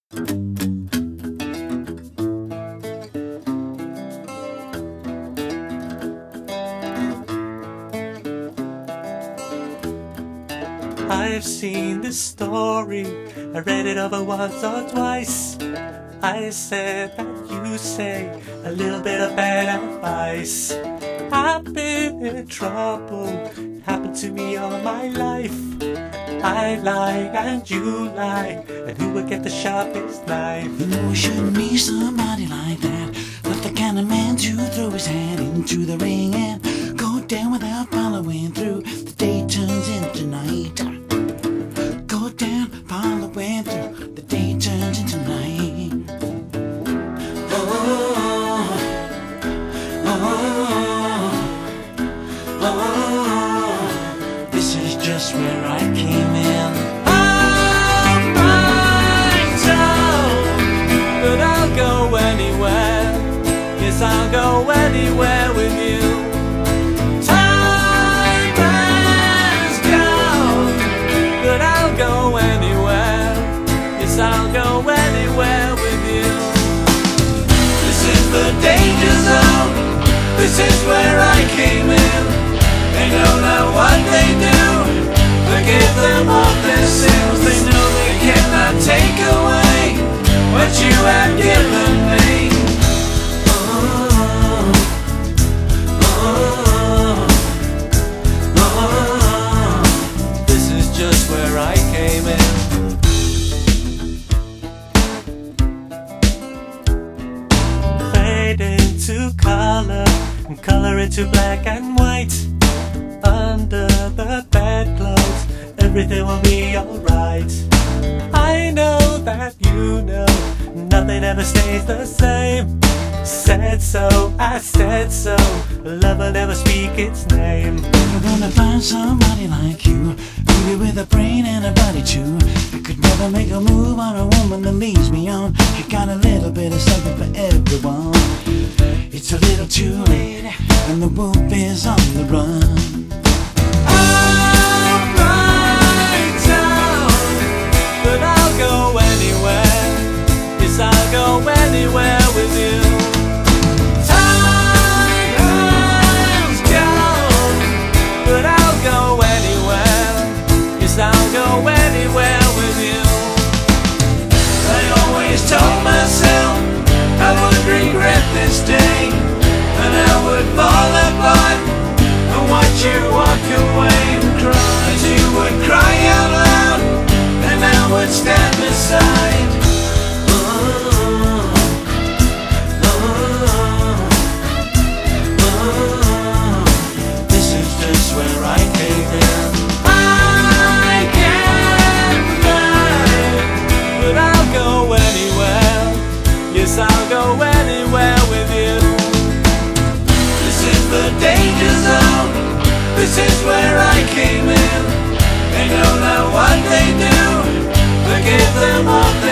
I've seen this story, I read it over once or twice. I said that you say a little bit of bad advice. I've been in trouble, it happened to me all my life. I lie and you lie, and who will get the sharpest knife? You know, you shouldn't be somebody like that, not the kind of man to throw his hat into the ring and go down without following through. The day turns into night. Go down, following through. The day turns into night. This is just where I came in. I'm fine, but I'll go anywhere. Yes, I'll go anywhere with you. Time has gone, but I'll go anywhere. Yes, I'll go anywhere with you. This is the danger zone. This is where I came in. They don't know what they do. Forgive them of their sins. They know they cannot take away what you have given me. This is just where I came in. Fade into color and color into black and white. Under the bedclothes, everything will be alright. I know that you know nothing ever stays the same. Said so, I said so. Love will never speak its name. You're gonna find somebody like you, maybe with a brain and a body too. You could never make a move on a woman that leads me on. You got a little bit of something for everyone. It's a little too late, and the wolf is on the run. I'm right down, but I'll go anywhere. Yes, I'll go anywhere with you. Time has gone, but I'll go anywhere. Yes, I'll go anywhere with you. I always told myself I would regret this day, and I would fall apart and watch you walk away and cry. As you would cry out loud, and I would stand beside. This is just where I came in. I can't fly, but I'll go anywhere. Yes, I'll go anywhere with you. This is the danger zone. This is where I came in. They don't know what they do. Forgive them all.